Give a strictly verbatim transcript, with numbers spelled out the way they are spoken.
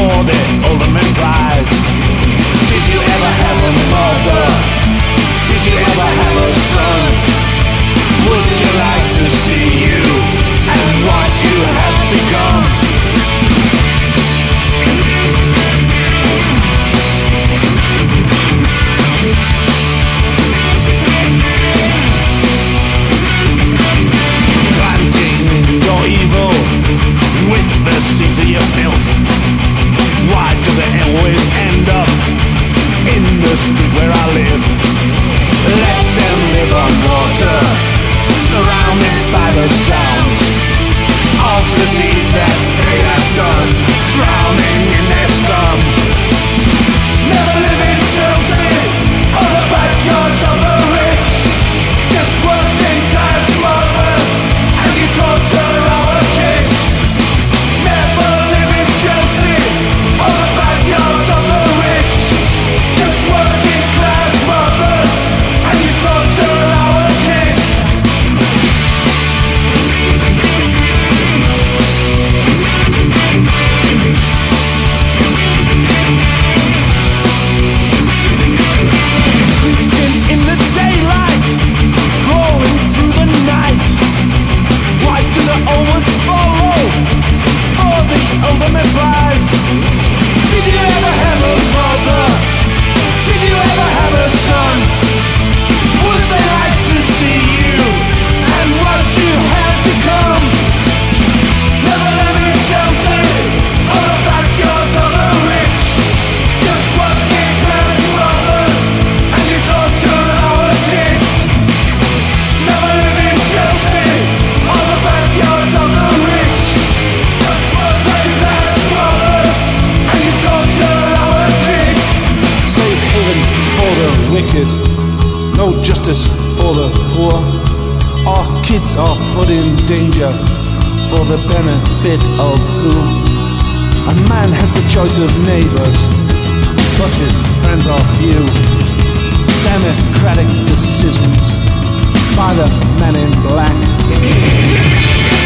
for the ultimate prize. Did you ever have a mother? Did you ever have a son? Would you like to see you and what you have become? Planting your evil with the seeds of your filth. Why do they always end up in the street where I live? Let them live on water, surrounded by the sounds of the deeds that they have done, drowning in their scum. Never live in Chelsea or the backyards of the rich. Just working class mothers and you torture our kids. Never live in Chelsea or the backyards of the rich. Just working class mothers and you torture our kids. Sleeping in the daylight, crawling through the night. Why do they always follow for the ultimate prize? Did you ever have a mother? Did you ever have a son? Would they like to see you and what you have become? Never live in Chelsea or the backyards of the rich. Just working class mothers and you torture our kids. Never live in Chelsea or the backyards of the rich. Just working class mothers and you torture our kids. Safe haven for the wicked, no justice for the poor. Our kids are put in danger for the benefit of who? A man has the choice of neighbors, but his friends are few. Democratic decisions by the men in black.